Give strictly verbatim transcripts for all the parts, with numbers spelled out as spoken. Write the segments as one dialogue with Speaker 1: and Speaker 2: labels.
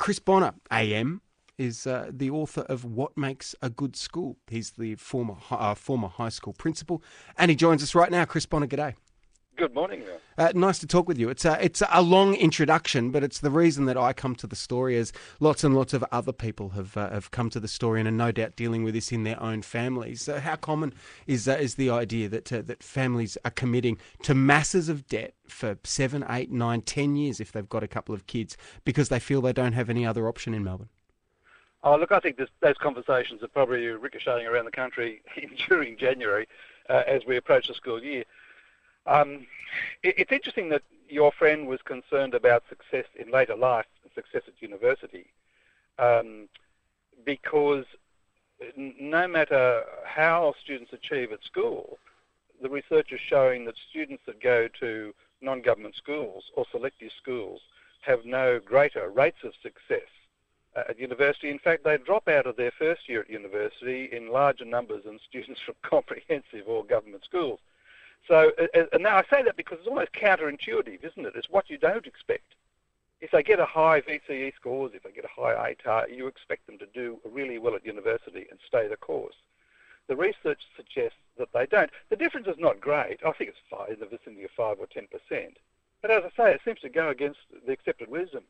Speaker 1: Chris Bonner, A M, is uh, the author of What Makes a Good School. He's the former uh, former high school principal, and he joins us right now. Chris Bonner, g'day.
Speaker 2: Good morning, Neil.
Speaker 1: Uh, nice to talk with you. It's a, it's a long introduction, but it's the reason that I come to the story, as lots and lots of other people have uh, have come to the story and are no doubt dealing with this in their own families. So how common is uh, is the idea that uh, that families are committing to masses of debt for seven, eight, nine, ten years if they've got a couple of kids because they feel they don't have any other option in Melbourne?
Speaker 2: Oh, look, I think this, those conversations are probably ricocheting around the country during January uh, as we approach the school year. Um, it, it's interesting that your friend was concerned about success in later life, success at university, um, because no matter how students achieve at school, the research is showing that students that go to non-government schools or selective schools have no greater rates of success at university. In fact, they drop out of their first year at university in larger numbers than students from comprehensive or government schools. So, and now I say that because it's almost counterintuitive, isn't it? It's what you don't expect. If they get a high V C E scores, if they get a high A T A R, you expect them to do really well at university and stay the course. The research suggests that they don't. The difference is not great. I think it's five, in the vicinity of five or ten percent. But as I say, it seems to go against the accepted wisdom.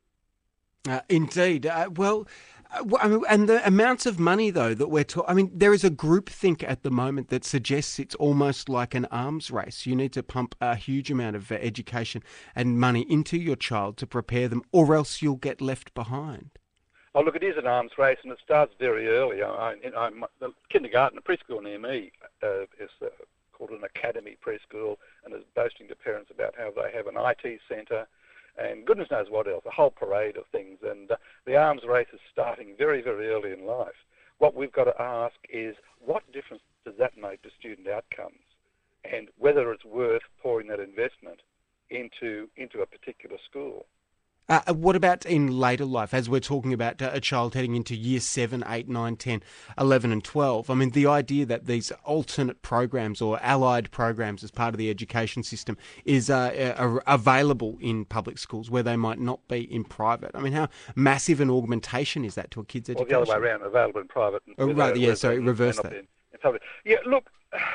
Speaker 1: Uh, indeed. Uh, well, uh, I mean, and the amounts of money, though, that we're talking... I mean, there is a groupthink at the moment that suggests it's almost like an arms race. You need to pump a huge amount of uh, education and money into your child to prepare them, or else you'll get left behind.
Speaker 2: Oh, look, it is an arms race, and it starts very early. I, I, I, the kindergarten, the preschool near me uh, is uh, called an academy preschool, and is boasting to parents about how they have an I T centre, and goodness knows what else, a whole parade of things. And uh, the arms race is starting very, very early in life. What we've got to ask is, what difference does that make to student outcomes? And whether it's worth pouring that investment into into a particular school.
Speaker 1: Uh, what about in later life, as we're talking about uh, a child heading into year seven, eight, nine, ten, eleven and twelve? I mean, the idea that these alternate programs or allied programs as part of the education system is uh, uh, available in public schools where they might not be in private. I mean, how massive an augmentation is that to a kid's education?
Speaker 2: Well, the other way around, available in private. And
Speaker 1: oh, right, yeah, sorry, reverse that.
Speaker 2: In, in public. Yeah, look,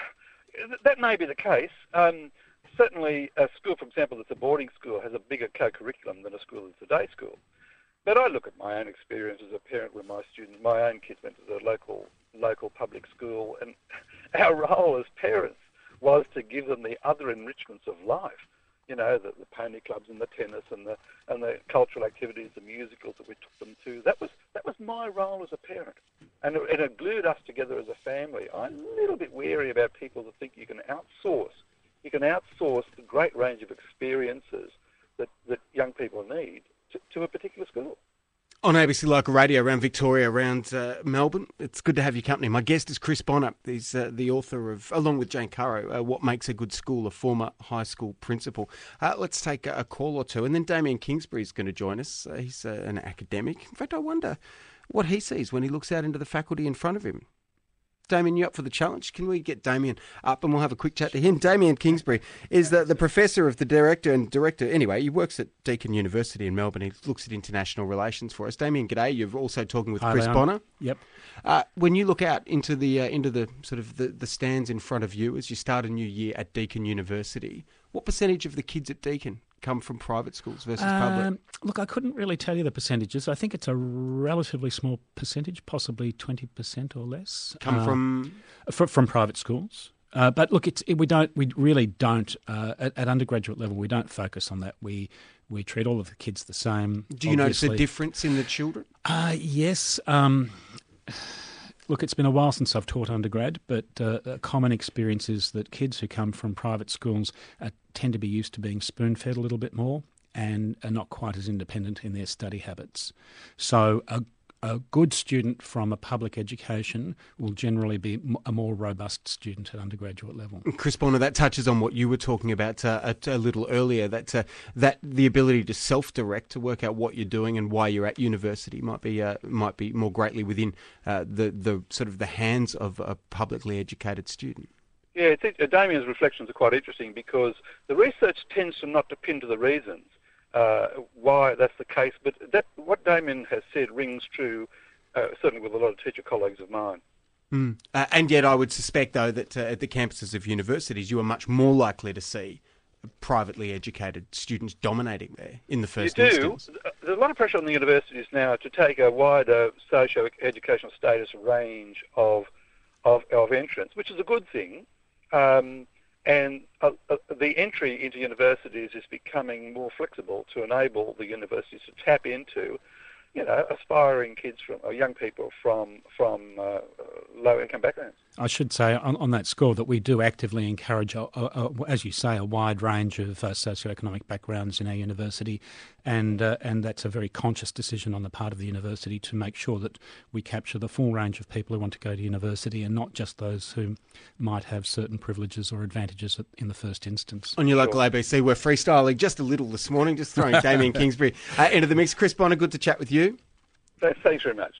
Speaker 2: that may be the case. Um, Certainly, a school, for example, that's a boarding school has a bigger co-curriculum than a school that's a day school. But I look at my own experience as a parent when my students, my own kids went to the local local public school, and our role as parents was to give them the other enrichments of life. You know, the, the pony clubs and the tennis and the and the cultural activities, the musicals that we took them to. That was that was my role as a parent, and it, it glued us together as a family. I'm a little bit wary about people that think you can outsource. You can outsource the great range of experiences that, that young people need to, to a particular school.
Speaker 1: On A B C Local Radio around Victoria, around uh, Melbourne, it's good to have your company. My guest is Chris Bonner. He's uh, the author of, along with Jane Currow, uh, What Makes a Good School, a former high school principal. Uh, let's take a, a call or two. And then Damien Kingsbury is going to join us. Uh, he's uh, an academic. In fact, I wonder what he sees when he looks out into the faculty in front of him. Damien, you up for the challenge? Can we get Damien up and we'll have a quick chat to him? Damien Kingsbury is the, the professor of the director and director. Anyway, he works at Deakin University in Melbourne. He looks at international relations for us. Damien, g'day. You're also talking with
Speaker 3: Hi,
Speaker 1: Chris
Speaker 3: Leon.
Speaker 1: Bonner.
Speaker 3: Yep.
Speaker 1: Uh, when you look out into the uh, into the sort of the, the stands in front of you as you start a new year at Deakin University, what percentage of the kids at Deakin come from private schools versus
Speaker 3: Um,
Speaker 1: public?
Speaker 3: look, I couldn't really tell you the percentages. I think it's a relatively small percentage, possibly twenty percent or less.
Speaker 1: Come
Speaker 3: uh,
Speaker 1: from...
Speaker 3: From, from private schools. Uh, but look, it's it, we don't we really don't uh, at, at undergraduate level we don't focus on that. We we treat all of the kids the same.
Speaker 1: Do you
Speaker 3: obviously.
Speaker 1: notice a difference in the children?
Speaker 3: Uh, yes. Um, look, it's been a while since I've taught undergrad, but uh, a common experience is that kids who come from private schools uh, tend to be used to being spoon-fed a little bit more and are not quite as independent in their study habits. So a A good student from a public education will generally be a more robust student at undergraduate level.
Speaker 1: Chris Bonner, that touches on what you were talking about uh, a, a little earlier, that uh, that the ability to self-direct, to work out what you're doing and why you're at university might be uh, might be more greatly within uh, the, the sort of the hands of a publicly educated student.
Speaker 2: Yeah, it's, uh, Damien's reflections are quite interesting because the research tends to not to pin to the reasons. uh, why that's the case. But that what Damien has said rings true, uh, certainly with a lot of teacher colleagues of mine.
Speaker 1: Mm. Uh, and yet I would suspect, though, that uh, at the campuses of universities, you are much more likely to see privately educated students dominating there in the first
Speaker 2: you do.
Speaker 1: instance.
Speaker 2: There's a lot of pressure on the universities now to take a wider socio-educational status range of of, of entrants, which is a good thing. Um, and uh, uh, the entry into universities is becoming more flexible to enable the universities to tap into, you know, aspiring kids from or young people from from uh, low-income backgrounds.
Speaker 3: I should say on, on that score that we do actively encourage, a, a, a, as you say, a wide range of uh, socioeconomic backgrounds in our university, and uh, and that's a very conscious decision on the part of the university to make sure that we capture the full range of people who want to go to university and not just those who might have certain privileges or advantages in the first instance.
Speaker 1: On your local A B C, we're freestyling just a little this morning, just throwing Damien Kingsbury uh, into the mix. Chris Bonner, good to chat with you.
Speaker 2: Thanks very much.